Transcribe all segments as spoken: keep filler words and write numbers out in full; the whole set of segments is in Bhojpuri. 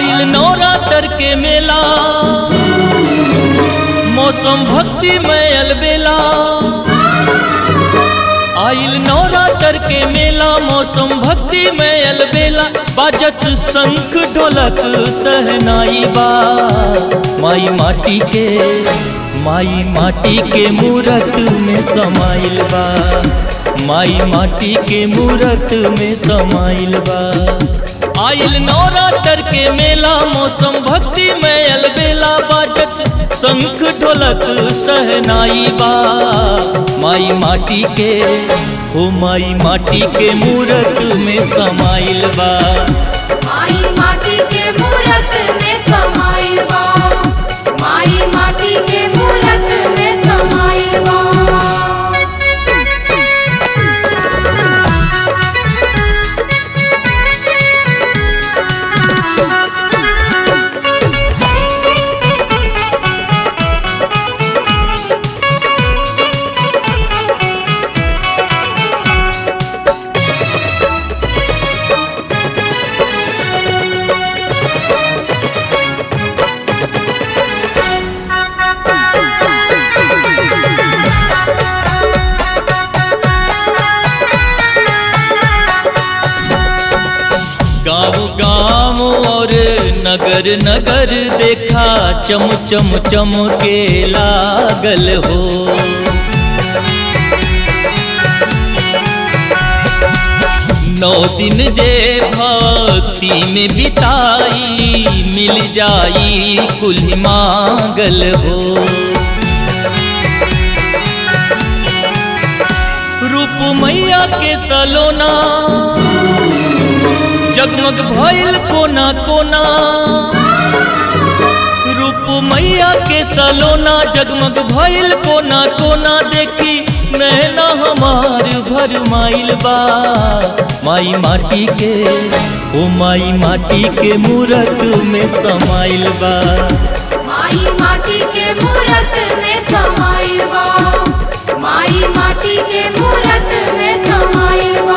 आइल नवरात्र के मेला, मौसम भक्ति में अलबेला। आइल नवरात्र के मेला, मौसम भक्ति में अलबेला। बाजत शंख ढोलक सहनाई बा, माई माटी के माई माटी के मूरत में समाइल बा, माई माटी के मूरत में समाइल बा। आइल नवरात्र के मेला, मौसम भक्ति में अलबेला। बाजत शंख ढोलक सहनाई बा, माई माटी के हो माई माटी के मूरत में समाइल बा, माई माटी के मूरत में समाइल बा, माई माटी के मूरत में समाइल बा। गाँव गाँव और नगर नगर देखा चम चम चम के लागल हो। नौ दिन जे भक्ति में बिताई, मिल जाई कुल मांगल हो। रूप मैया के सलोना, जगमग भइल कोना कोना। रूप मैया के सलोना, जगमग भइल कोना कोना। देखी नैना हमार भर माइल बा, माई माटी के ओ माई माटी के मूरत में समाइल बा, माई माटी के मूरत में समाइल बा, माई माटी के मूरत में समाइल बा।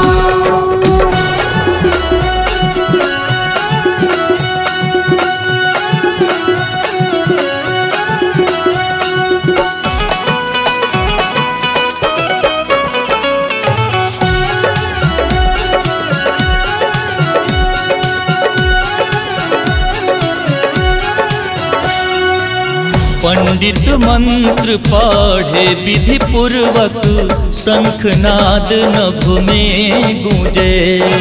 पंडित मंत्र पढ़े विधि पूर्वक, शंखनाद नभ में गूंजे।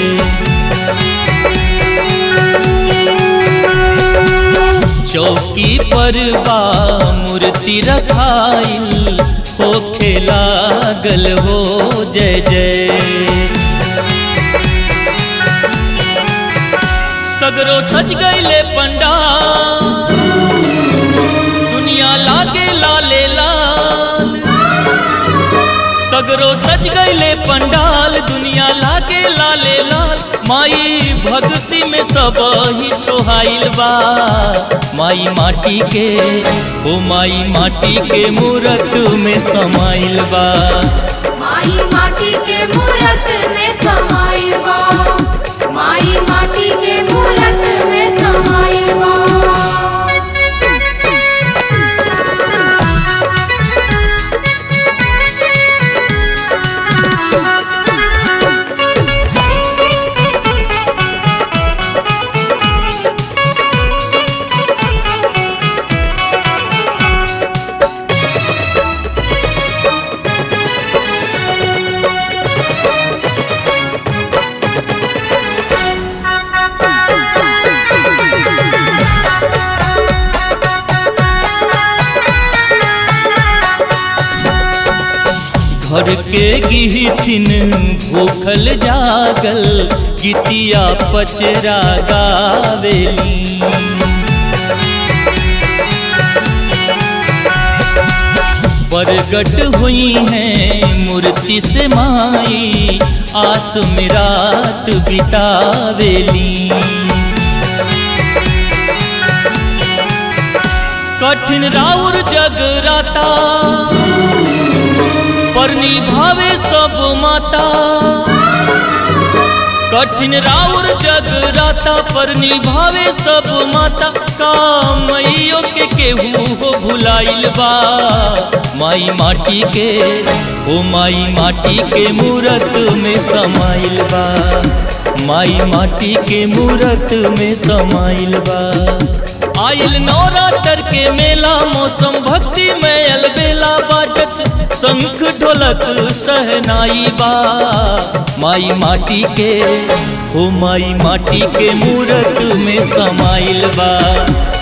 चौकी पर बा मूर्ति रखाइल, होखे लागल हो जय जय। सगरो सज गईले पंडाल, दुनिया लागे लाले लाल। सगरो सज गईले पंडाल, दुनिया लागे लाले लाल। माई भक्ति में सब ही छोहाइल बा, माई माटी के ओ माई माटी के मूरत में समाइल बा, माई माटी के मूरत में समाइल बा, माई माटी के मूरत में समाइल बा। घर के गिहथिन भूखल जागल, गीतिया पचरा गावेली। प्रगट हुई हैं मूर्ति से माई, आस में रात बितावेली। कठिन राउर जगराता, पर निभावे सब माता। कठिन राउर जगराता पर निभावे सब माता कामैयो के केहू हो भुलाइल बा माई माटी के ओ माई माटी के मूरत में समाइल बा माई माटी के मूरत में समाइल बा आइल नवरात्र के मेला मौसम भक्ति में अलबेला बाजत शंख ढोलक सहनाई बा माई माटी के हो माई माटी के मूरत में समाइल बा